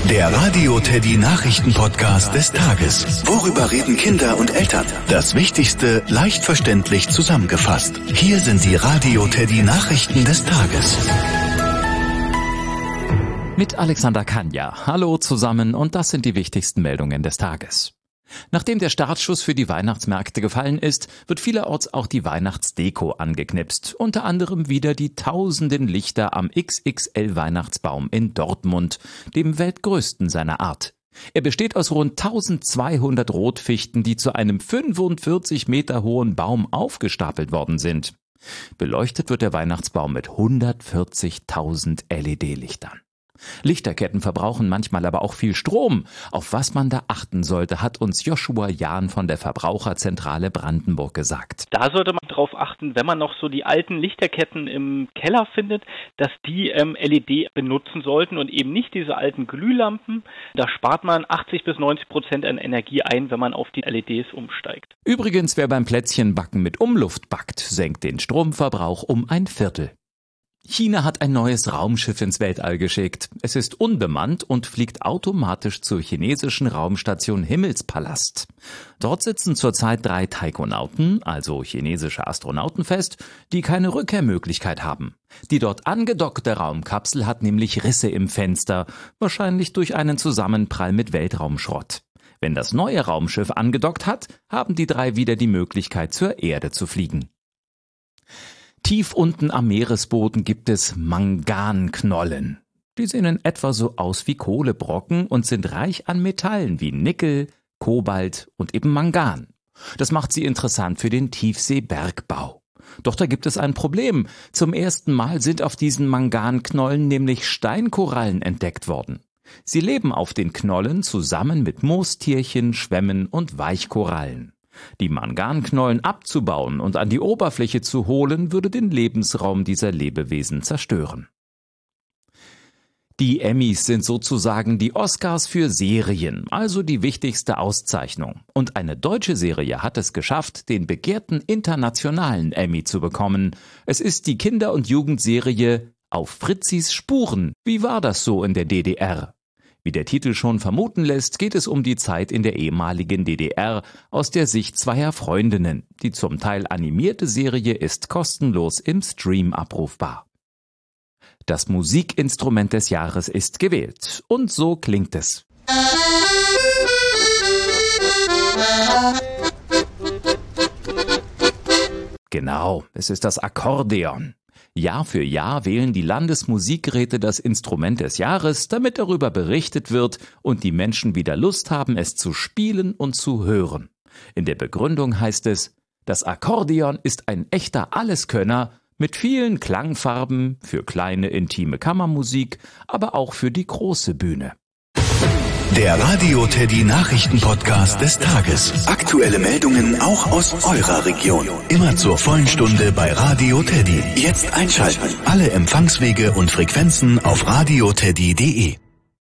Der Radio Teddy Nachrichten-Podcast des Tages. Worüber reden Kinder und Eltern? Das Wichtigste leicht verständlich zusammengefasst. Hier sind die Radio Teddy Nachrichten des Tages. Mit Alexander Kanja. Hallo zusammen und das sind die wichtigsten Meldungen des Tages. Nachdem der Startschuss für die Weihnachtsmärkte gefallen ist, wird vielerorts auch die Weihnachtsdeko angeknipst. Unter anderem wieder die tausenden Lichter am XXL-Weihnachtsbaum in Dortmund, dem weltgrößten seiner Art. Er besteht aus rund 1200 Rotfichten, die zu einem 45 Meter hohen Baum aufgestapelt worden sind. Beleuchtet wird der Weihnachtsbaum mit 140.000 LED-Lichtern. Lichterketten verbrauchen manchmal aber auch viel Strom. Auf was man da achten sollte, hat uns Joshua Jahn von der Verbraucherzentrale Brandenburg gesagt. Da sollte man darauf achten, wenn man noch so die alten Lichterketten im Keller findet, dass die LED benutzen sollten und eben nicht diese alten Glühlampen. Da spart man 80-90% an Energie ein, wenn man auf die LEDs umsteigt. Übrigens, wer beim Plätzchenbacken mit Umluft backt, senkt den Stromverbrauch um 1/4. China hat ein neues Raumschiff ins Weltall geschickt. Es ist unbemannt und fliegt automatisch zur chinesischen Raumstation Himmelspalast. Dort sitzen zurzeit 3 Taikonauten, also chinesische Astronauten, fest, die keine Rückkehrmöglichkeit haben. Die dort angedockte Raumkapsel hat nämlich Risse im Fenster, wahrscheinlich durch einen Zusammenprall mit Weltraumschrott. Wenn das neue Raumschiff angedockt hat, haben die 3 wieder die Möglichkeit, zur Erde zu fliegen. Tief unten am Meeresboden gibt es Manganknollen. Die sehen in etwa so aus wie Kohlebrocken und sind reich an Metallen wie Nickel, Kobalt und eben Mangan. Das macht sie interessant für den Tiefseebergbau. Doch da gibt es ein Problem. Zum ersten Mal sind auf diesen Manganknollen nämlich Steinkorallen entdeckt worden. Sie leben auf den Knollen zusammen mit Moostierchen, Schwämmen und Weichkorallen. Die Manganknollen abzubauen und an die Oberfläche zu holen, würde den Lebensraum dieser Lebewesen zerstören. Die Emmys sind sozusagen die Oscars für Serien, also die wichtigste Auszeichnung. Und eine deutsche Serie hat es geschafft, den begehrten internationalen Emmy zu bekommen. Es ist die Kinder- und Jugendserie Auf Fritzis Spuren. Wie war das so in der DDR? Wie der Titel schon vermuten lässt, geht es um die Zeit in der ehemaligen DDR aus der Sicht zweier Freundinnen. Die zum Teil animierte Serie ist kostenlos im Stream abrufbar. Das Musikinstrument des Jahres ist gewählt und so klingt es. Genau, es ist das Akkordeon. Jahr für Jahr wählen die Landesmusikräte das Instrument des Jahres, damit darüber berichtet wird und die Menschen wieder Lust haben, es zu spielen und zu hören. In der Begründung heißt es, das Akkordeon ist ein echter Alleskönner mit vielen Klangfarben für kleine intime Kammermusik, aber auch für die große Bühne. Der Radio Teddy Nachrichten-Podcast des Tages. Aktuelle Meldungen auch aus eurer Region. Immer zur vollen Stunde bei Radio Teddy. Jetzt einschalten. Alle Empfangswege und Frequenzen auf radioteddy.de.